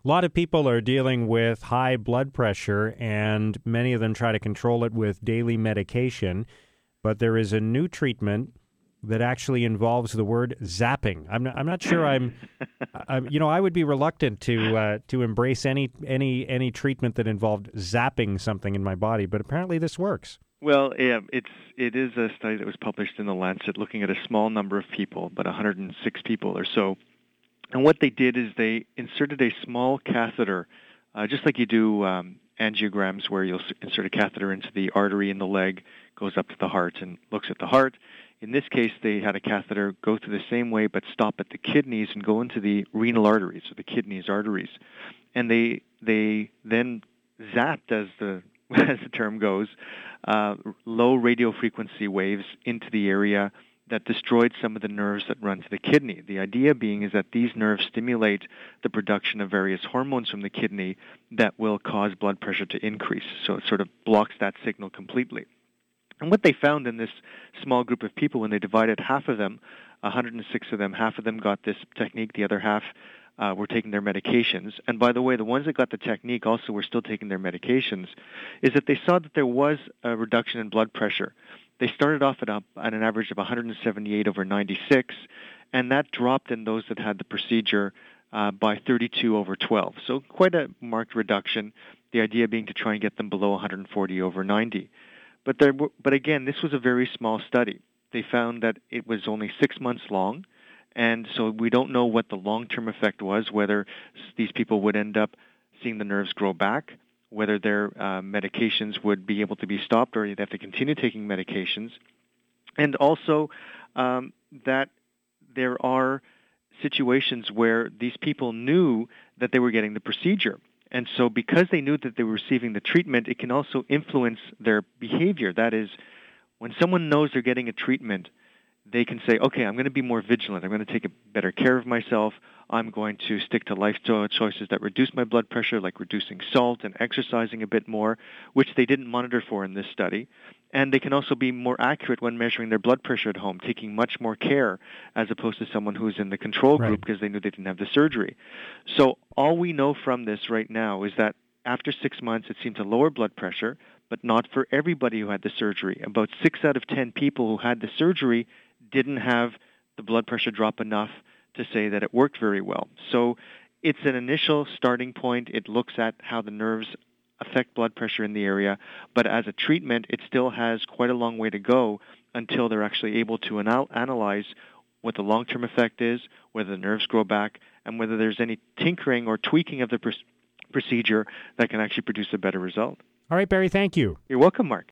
A lot of people are dealing with high blood pressure, and many of them try to control it with daily medication. But there is a new treatment that actually involves the word zapping. I'm not sure. I would be reluctant to embrace any treatment that involved zapping something in my body. But apparently, this works. Well, yeah, it is a study that was published in The Lancet looking at a small number of people, about 106 people or so. And what they did is they inserted a small catheter, just like you do angiograms where you'll insert a catheter into the artery in the leg, goes up to the heart and looks at the heart. In this case, they had a catheter go through the same way but stop at the kidneys and go into the renal arteries, or the kidneys arteries. And they then zapped, as the term goes, low radio frequency waves into the area that destroyed some of the nerves that run to the kidney. The idea being is that these nerves stimulate the production of various hormones from the kidney that will cause blood pressure to increase. So it sort of blocks that signal completely. And what they found in this small group of people, when they divided half of them, 106 of them, half of them got this technique, the other half were taking their medications. And by the way, the ones that got the technique also were still taking their medications, is that they saw that there was a reduction in blood pressure. They started off at an average of 178 over 96, and that dropped in those that had the procedure by 32 over 12. So quite a marked reduction, the idea being to try and get them below 140 over 90. But again, this was a very small study. They found that it was only 6 months long, and so we don't know what the long-term effect was, whether these people would end up seeing the nerves grow back, whether their medications would be able to be stopped or they'd have to continue taking medications, and also that there are situations where these people knew that they were getting the procedure. And so because they knew that they were receiving the treatment, it can also influence their behavior. That is, when someone knows they're getting a treatment, they can say, okay, I'm going to be more vigilant. I'm going to take better care of myself. I'm going to stick to lifestyle choices that reduce my blood pressure, like reducing salt and exercising a bit more, which they didn't monitor for in this study. And they can also be more accurate when measuring their blood pressure at home, taking much more care as opposed to someone who's in the control group because they knew they didn't have the surgery. So all we know from this right now is that after 6 months, it seemed to lower blood pressure, but not for everybody who had the surgery. About 6 out of 10 people who had the surgery didn't have the blood pressure drop enough to say that it worked very well. So it's an initial starting point. It looks at how the nerves affect blood pressure in the area, but as a treatment, it still has quite a long way to go until they're actually able to analyze what the long-term effect is, whether the nerves grow back, and whether there's any tinkering or tweaking of the procedure that can actually produce a better result. All right, Barry, thank you. You're welcome, Mark.